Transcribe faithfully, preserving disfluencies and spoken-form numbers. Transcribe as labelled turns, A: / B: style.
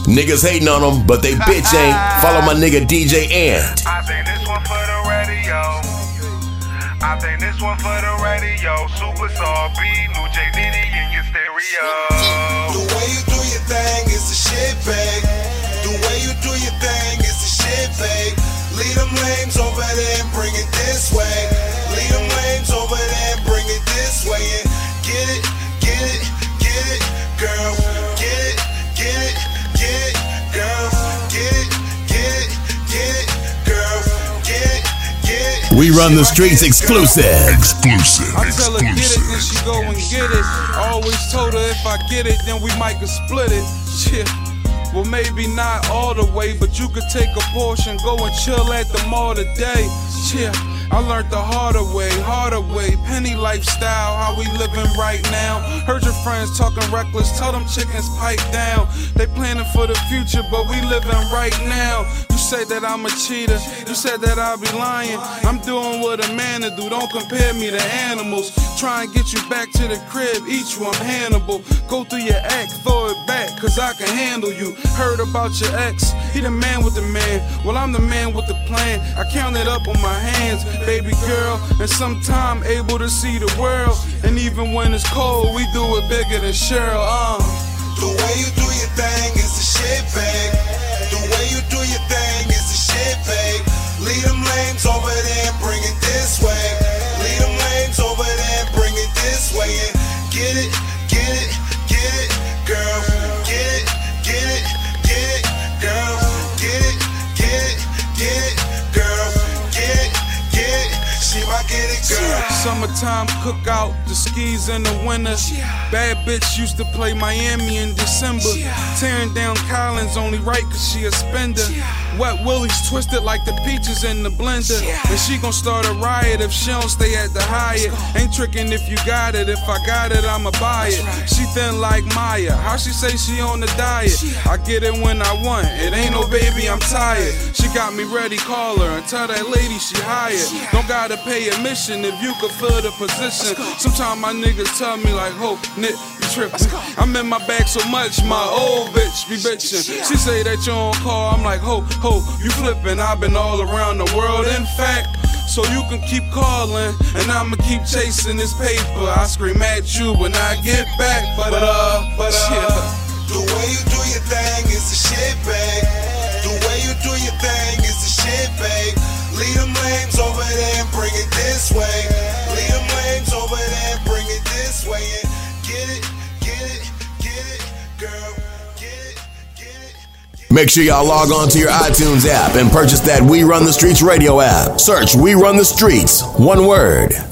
A: Niggas hating on them, but they bitch ain't. Follow my nigga D J Ant.
B: I think this one for the radio. I think this one for the radio. Super Saw B, New J Diddy in your stereo.
C: The way you do your thing is the shit, babe. The way you do your thing is the shit, babe. Leave them lames over there and bring it this way. Leave them lames over there and bring it this way. And get it, get it, get it, girl. Get it, get it, get it, girl. Get it, get it, get it, girl. Get it, get it.
A: We Run the Streets exclusive.
D: Exclusive.
E: I tell her get it, then she go and get it. I always told her if I get it, then we might could split it. Shit. Well, maybe not all the way, but you could take a portion, go and chill at the mall today. Yeah, I learned the harder way, harder way. Penny lifestyle, how we living right now. Heard your friends talking reckless, tell them chickens pipe down. They planning for the future, but we living right now. You say that I'm a cheater, you said that I'll be lying. I'm doing what a man to do, don't compare me to animals. Try and get you back to the crib, eat you, I'm Hannibal. Go through your act, throw it back, cause I can handle you. Heard about your ex, he the man with the man. Well, I'm the man with the plan. I count it up on my hands, baby girl. And sometime able to see the world. And even when it's cold, we do it bigger than Cheryl. Uh.
C: The way you do your thing is the shit, babe. The way you do your thing is the shit, babe. Leave them lames over there and bring it this way. Leave them lames over there and bring it this way. And get it, get it, get it, girl. Get it, get it, get it, girl. Get it, get it, get it, girl. Get it, get it. She might get it, girl.
E: Summertime cookout, the skis in the winter. Bad bitch used to play Miami in December. Tearing down Collins only right cause she a spender. Wet Willie's twisted like the peaches in the blender. And she gon' start a riot if she don't stay at the Hyatt. Ain't tricking if you got it, if I got it, I'ma buy it. She thin like Maya, how she say she on the diet? I get it when I want, it ain't no baby, I'm tired. She got me ready, call her and tell that lady she hired. Don't gotta pay admission if you could fill the position. Sometimes my niggas tell me like, ho, Nick, you trippin'. I'm in my bag so much, my old bitch be bitchin'. She say that you on call, I'm like, ho, ho, you flippin'. I've been all around the world, in fact. So you can keep calling, and I'ma keep chasing this paper. I scream at you when I get back, but uh, but uh. Yeah.
C: The way you do your thing is the shit, babe. The way you do your thing is the shit, babe. Leave them lames over there and bring it this way. Leave them lames over there and bring it this way. And get it, get it, get it, girl. Get it, get it, get it.
A: Make sure y'all log on to your iTunes app and purchase that We Run the Streets radio app. Search We Run the Streets, one word.